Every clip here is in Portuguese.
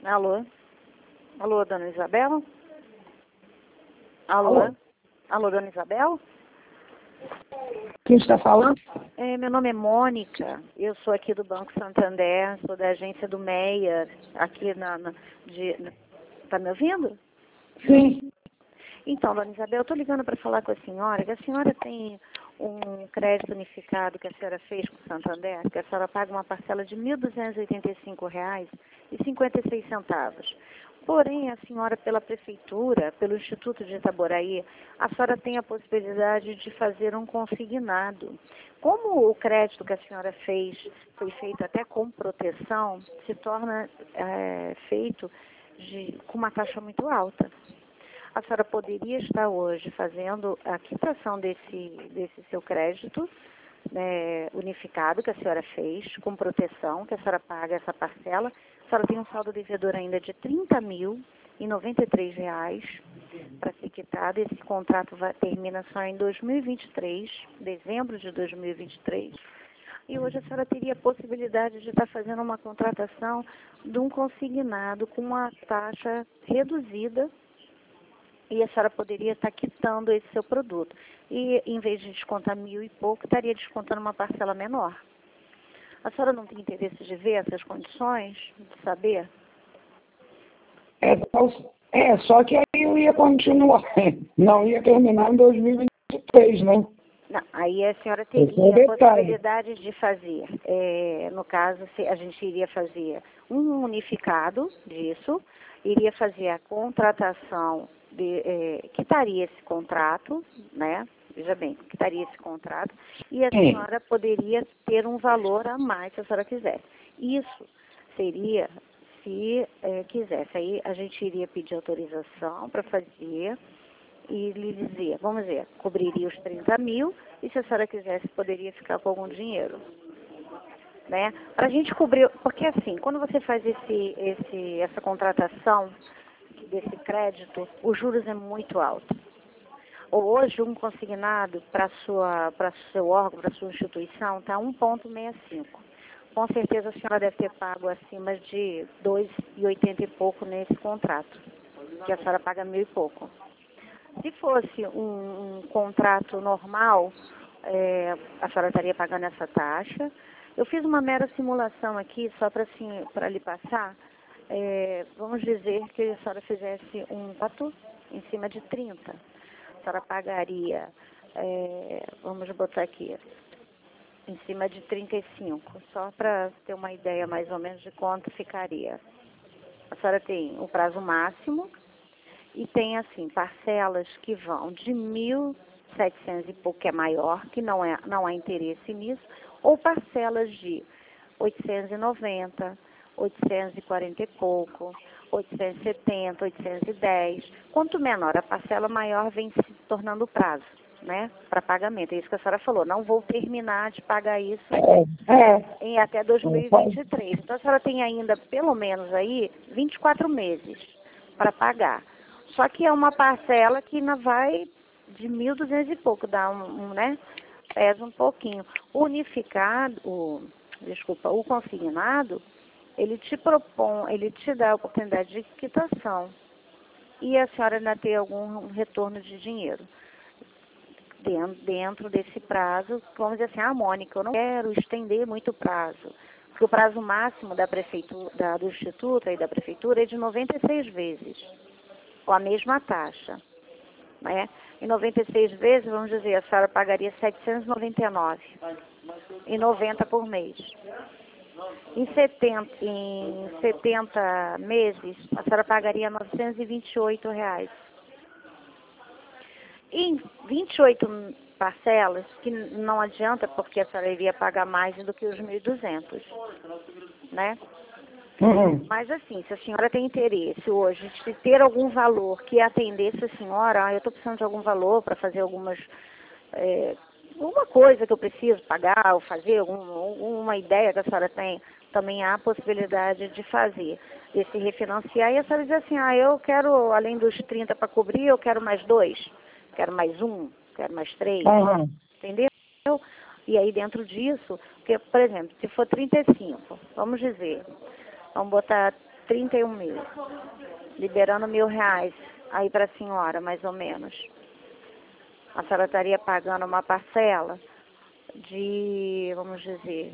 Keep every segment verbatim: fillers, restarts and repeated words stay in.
Alô? Alô, dona Isabel? Alô? Alô? Alô, dona Isabel? Quem está falando? É, meu nome é Mônica, eu sou aqui do Banco Santander, sou da agência do Meyer, aqui na... na de, na, tá me ouvindo? Sim. Então, dona Isabel, eu estou ligando para falar com a senhora, que a senhora tem um crédito unificado que a senhora fez com o Santander, que a senhora paga uma parcela de mil duzentos e oitenta e cinco reais e cinquenta e seis centavos. Porém, a senhora, pela prefeitura, pelo Instituto de Itaboraí, a senhora tem a possibilidade de fazer um consignado. Como o crédito que a senhora fez foi feito até com proteção, se torna é, feito de, com uma taxa muito alta. A senhora poderia estar hoje fazendo a quitação desse, desse seu crédito, né, unificado que a senhora fez, com proteção, que a senhora paga essa parcela. A senhora tem um saldo devedor ainda de trinta mil e noventa e três reais para ser quitado. Esse contrato vai, termina só em dois mil e vinte e três, dezembro de dois mil e vinte e três. E hoje a senhora teria a possibilidade de estar fazendo uma contratação de um consignado com uma taxa reduzida, e a senhora poderia estar quitando esse seu produto. E, em vez de descontar mil e pouco, estaria descontando uma parcela menor. A senhora não tem interesse de ver essas condições, de saber? É, é, só que aí eu ia continuar. Não ia terminar em dois mil e vinte e três, né? Não, aí a senhora Esse é o teria a detalhe. possibilidade de fazer, é, no caso, se a gente iria fazer um unificado disso, iria fazer a contratação, de, é, quitaria esse contrato, né? Veja bem, quitaria esse contrato, e a Sim. senhora poderia ter um valor a mais se a senhora quisesse. Isso seria se é, quisesse. Aí a gente iria pedir autorização para fazer e lhe dizia, vamos dizer, cobriria os trinta mil e se a senhora quisesse poderia ficar com algum dinheiro, né? Para a gente cobrir, porque assim, quando você faz esse, esse, essa contratação desse crédito, os juros é muito alto. Hoje um consignado para sua, para seu órgão, para sua instituição, está um vírgula sessenta e cinco. Com certeza a senhora deve ter pago acima de dois e oitenta e pouco nesse contrato, que a senhora paga mil e pouco. Se fosse um, um contrato normal, é, a senhora estaria pagando essa taxa. Eu fiz uma mera simulação aqui, só para assim, para lhe passar. É, vamos dizer que a senhora fizesse um contrato em cima de trinta. A senhora pagaria, é, vamos botar aqui, em cima de trinta e cinco, só para ter uma ideia mais ou menos de quanto ficaria. A senhora tem o prazo máximo, e tem, assim, parcelas que vão de mil e setecentos e pouco, que é maior, que não, é, não há interesse nisso, ou parcelas de oitocentos e noventa, oitocentos e quarenta e pouco, oitocentos e setenta, oitocentos e dez. Quanto menor a parcela, maior vem se tornando o prazo, né, para pagamento. É isso que a senhora falou, não vou terminar de pagar isso É, é. em até dois mil e vinte e três. Então, a senhora tem ainda, pelo menos aí, vinte e quatro meses para pagar. Só que é uma parcela que ainda vai de mil e duzentos e pouco, dá um, um, né? Pesa um pouquinho. O unificado, o, desculpa, o consignado, ele te propõe, ele te dá a oportunidade de quitação. E a senhora ainda tem algum retorno de dinheiro dentro, dentro desse prazo. Vamos dizer assim, ah, Mônica, eu não quero estender muito o prazo. Porque o prazo máximo da prefeitura, da, do Instituto e da Prefeitura é de noventa e seis vezes. Com a mesma taxa, né? Em noventa e seis vezes, vamos dizer, a senhora pagaria setecentos e noventa e nove e noventa por mês. Em setenta, em setenta meses, a senhora pagaria novecentos e vinte e oito reais. Em vinte e oito parcelas, que não adianta, porque a senhora iria pagar mais do que os mil e duzentos, né? Uhum. Mas assim, se a senhora tem interesse hoje de ter algum valor que atendesse a senhora, ah, eu estou precisando de algum valor para fazer algumas, é, alguma coisa que eu preciso pagar ou fazer, algum, alguma ideia que a senhora tem, também há a possibilidade de fazer, de se refinanciar. E a senhora diz assim, ah, eu quero, além dos trinta para cobrir, eu quero mais dois, quero mais um, quero mais três, Uhum. entendeu? E aí dentro disso, porque, por exemplo, se for trinta e cinco, vamos dizer... Vamos botar trinta e um mil, liberando mil reais aí para a senhora, mais ou menos. A senhora estaria pagando uma parcela de, vamos dizer,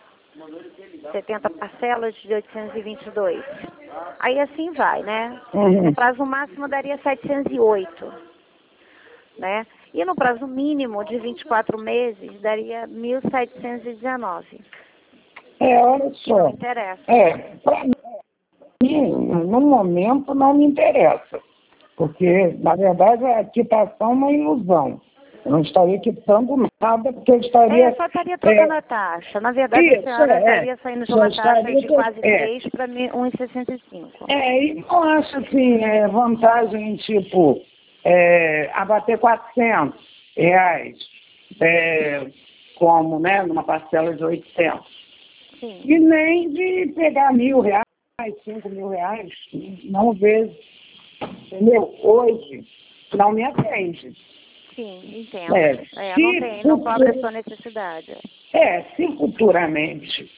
setenta parcelas de oitocentos e vinte e dois. Aí assim vai, né? Uhum. No prazo máximo daria setecentos e oito, né? E no prazo mínimo de vinte e quatro meses daria mil setecentos e dezenove. É, olha Que não só. interessa. É, para mim, no momento não me interessa. Porque, na verdade, a quitação é uma ilusão. Eu não estaria quitando nada, porque eu estaria... É, só estaria trocando é, a taxa. Na verdade, a isso, senhora é, estaria saindo de só uma taxa estaria... de quase É, três para um e sessenta e cinco. é, e não acho, assim, é, vantagem, tipo, é, abater quatrocentos reais, é, como, né, numa parcela de oitocentos. Sim. E nem de pegar mil reais, cinco mil reais, não vejo. Entendeu? Hoje, não me atende. Sim, entendo. É, É, não se tem, não cobre a futura- sua necessidade. é, se futuramente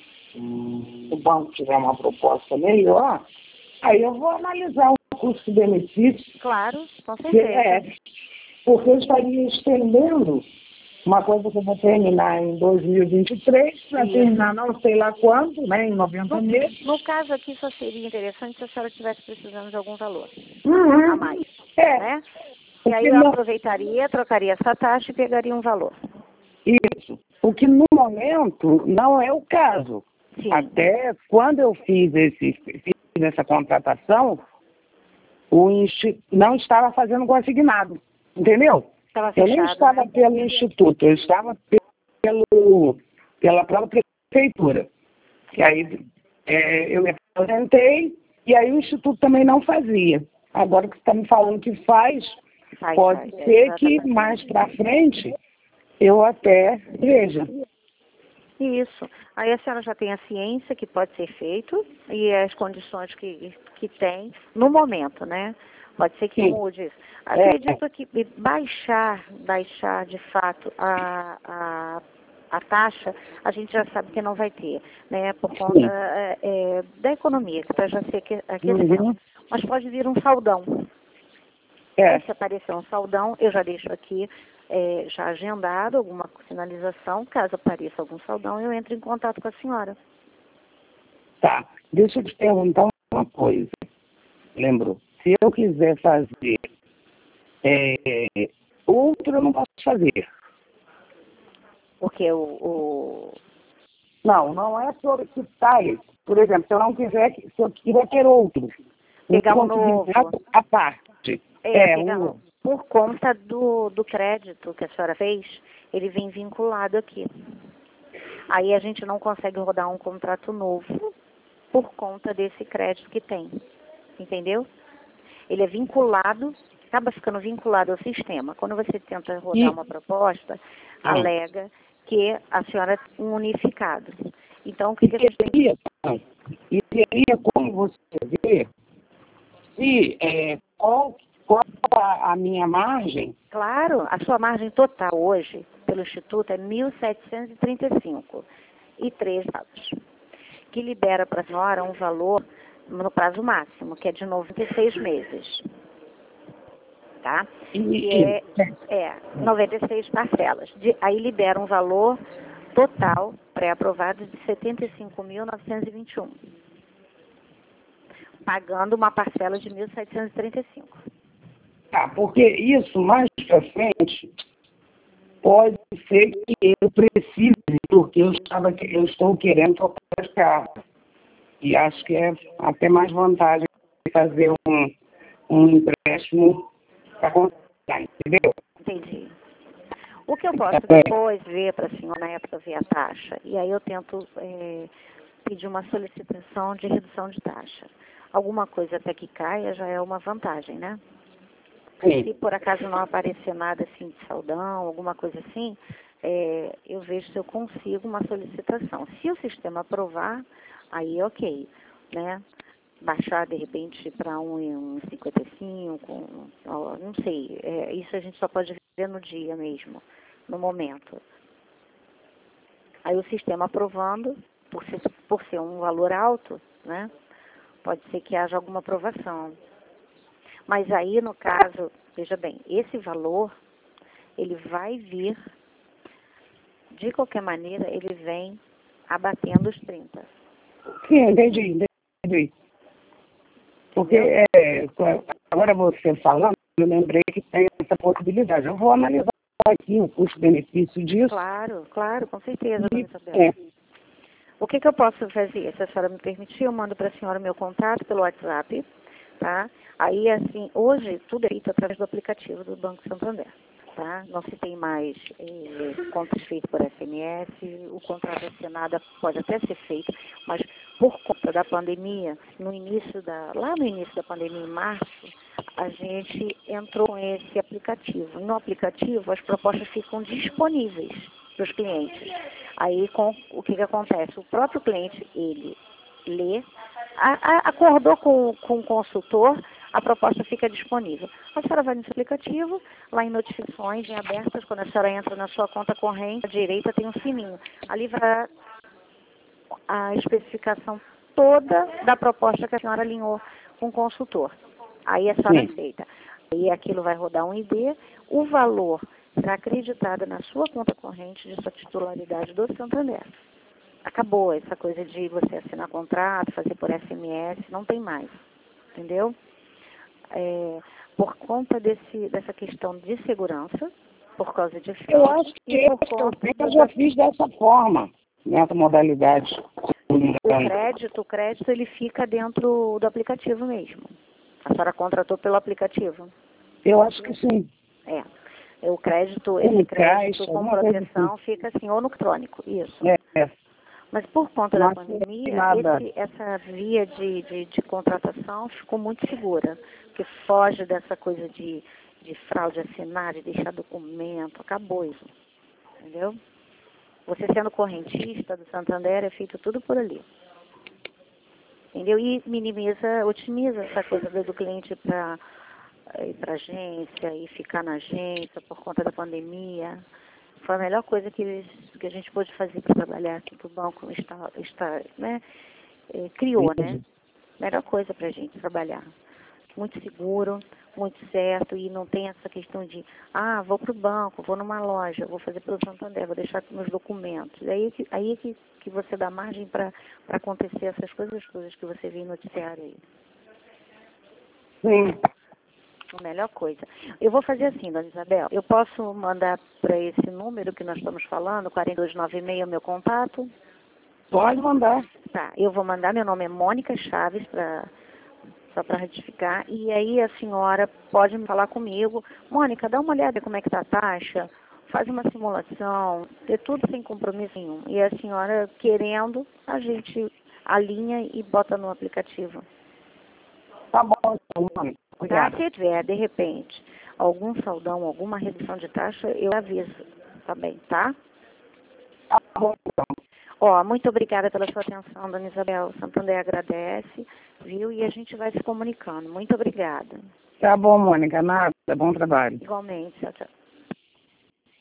o banco tiver uma proposta melhor, aí eu vou analisar o custo-benefício. Claro, com que É, certeza. porque eu estaria estendendo uma coisa que eu vou terminar em dois mil e vinte e três, para Isso. terminar não sei lá quanto, né, em noventa No, meses. no caso aqui, só seria interessante se a senhora estivesse precisando de algum valor Uhum. a mais, É, né? E aí porque eu não, aproveitaria, trocaria essa taxa e pegaria um valor. isso. O que no momento não é o caso. Sim. Até quando eu fiz, esse, fiz essa contratação, o insti... não estava fazendo consignado, entendeu? Estava Eu nem fechado, estava né? pelo instituto, eu estava pelo, pela própria prefeitura. Que aí é, eu me aposentei e aí o instituto também não fazia. Agora que você está me falando que faz, Faz, pode faz, é, ser que exatamente. mais para frente eu até veja. Isso. Aí a senhora já tem a ciência que pode ser feito e as condições que, que tem no momento, né? Pode ser que Sim. mude isso. É. Acredito que baixar, baixar de fato a, a, a taxa, a gente já sabe que não vai ter, né? Por conta Sim. é, é, da economia, que está já se aque- aquecendo. Uhum. Mas pode vir um saldão. É. Aí, se aparecer um saldão, eu já deixo aqui é, já agendado alguma sinalização. Caso apareça algum saldão, eu entro em contato com a senhora. Tá. Deixa eu te perguntar uma coisa. Lembrou? Se eu quiser fazer é, outro, eu não posso fazer. Porque o... o... Não, não é sobre quitar esse. Por exemplo, se eu não quiser, se eu quiser ter outro, Pegar um consignado novo. à parte. É, É, pegar, um, por conta do, do crédito que a senhora fez, ele vem vinculado aqui. Aí a gente não consegue rodar um contrato novo por conta desse crédito que tem. Entendeu? Ele é vinculado, acaba ficando vinculado ao sistema. Quando você tenta rodar e, uma proposta, ah, alega que a senhora é um unificado. Então, o que, e que a gente tem que... teria, não, e teria como você ver se é, qual, qual a, a minha margem. Claro, a sua margem total hoje, pelo Instituto, é mil setecentos e trinta e cinco e três centavos, que libera para a senhora um valor no prazo máximo, que é de noventa e seis meses. Tá? E, Que e, é, é noventa e seis parcelas. De, aí libera um valor total pré-aprovado de setenta e cinco mil novecentos e vinte e um, pagando uma parcela de mil setecentos e trinta e cinco. tá, porque isso mais para frente pode ser que eu precise, porque eu, estava, eu estou querendo trocar de carro. E acho que é até mais vantagem fazer um, um empréstimo para comprar, entendeu? Entendi. O que eu posso É, depois ver para a senhora, na época, ver a taxa, e aí eu tento é, pedir uma solicitação de redução de taxa. Alguma coisa até que caia já é uma vantagem, né? sim. Se por acaso não aparecer nada assim de saldão, alguma coisa assim, é, eu vejo se eu consigo uma solicitação. Se o sistema aprovar, aí ok, né? Baixar de repente para um vírgula cinquenta e cinco, não sei, é, isso a gente só pode ver no dia mesmo, no momento. Aí o sistema aprovando, por ser, por ser um valor alto, né? Pode ser que haja alguma aprovação. Mas aí, no caso, veja bem, esse valor, ele vai vir, de qualquer maneira, ele vem abatendo os trinta. Sim, entendi, entendi. Porque é, agora você falando, eu lembrei que tem essa possibilidade. Eu vou analisar aqui o custo-benefício disso. Claro, claro, com certeza, E, dona Isabel. é, O que, que eu posso fazer? Se a senhora me permitir, eu mando para a senhora o meu contato pelo WhatsApp, tá? Aí, assim, hoje tudo é feito através do aplicativo do Banco Santander, tá? Não se tem mais eh, contas feitas por S M S, o contrato assinado pode até ser feito, mas por conta da pandemia, no início da, lá no início da pandemia, em março, a gente entrou com esse aplicativo. No aplicativo, as propostas ficam disponíveis para os clientes. Aí, com, o que, que acontece? O próprio cliente, ele lê, a, a, acordou com, com o consultor, a proposta fica disponível. A senhora vai nesse aplicativo, lá em notificações, em abertas, quando a senhora entra na sua conta corrente, à direita tem um sininho. Ali vai a especificação toda da proposta que a senhora alinhou com o consultor. Aí a senhora Sim. aceita. Aí aquilo vai rodar um I D, o valor será acreditado na sua conta corrente de sua titularidade do Santander. Acabou essa coisa de você assinar contrato, fazer por S M S, não tem mais, entendeu? É, por conta desse, dessa questão de segurança, por causa de fraude, Eu acho que e por esse que eu conta fiz, eu da- já fiz dessa forma, nessa modalidade. o crédito, o crédito ele fica dentro do aplicativo mesmo. A senhora contratou pelo aplicativo. Eu acho que sim. É. O crédito, Ou esse no crédito caixa, com alguma coisa proteção assim. fica assim, ou no eletrônico, isso. É, é. Mas por conta da Não tem pandemia, nada. esse, essa via de, de, de contratação ficou muito segura, porque foge dessa coisa de, de fraude assinada, de deixar documento, acabou isso, entendeu? Você sendo correntista do Santander, é feito tudo por ali. Entendeu? E minimiza, otimiza essa coisa do do cliente para ir para agência e ficar na agência por conta da pandemia. Foi a melhor coisa que, eles, que a gente pôde fazer para trabalhar aqui, que o banco está, está, né, eh, criou, né? Melhor coisa para a gente trabalhar. Muito seguro, muito certo, e não tem essa questão de, ah, vou para o banco, vou numa loja, vou fazer pelo Santander, vou deixar meus documentos. Aí, que- aí que, que você dá margem para acontecer essas coisas todas que você vê em noticiário aí. Sim. A melhor coisa. Eu vou fazer assim, dona Isabel, eu posso mandar para esse número que nós estamos falando, quatro dois nove seis, o meu contato? Pode mandar. Tá, eu vou mandar, meu nome é Mônica Chaves, pra, só para retificar, e aí a senhora pode me falar comigo. Mônica, dá uma olhada como é que está a taxa, faz uma simulação, ter tudo sem compromisso nenhum. E a senhora, querendo, a gente alinha e bota no aplicativo. Tá bom, então, Mônica. Tá? Obrigado. Se tiver, de repente, algum saldão, alguma redução de taxa, eu aviso também, tá? Tá bom, então. Ó, muito obrigada pela sua atenção, dona Isabel. Santander agradece, viu? E a gente vai se comunicando. Muito obrigada. Tá bom, Mônica. Nada. Bom trabalho. Igualmente. Tchau, tchau.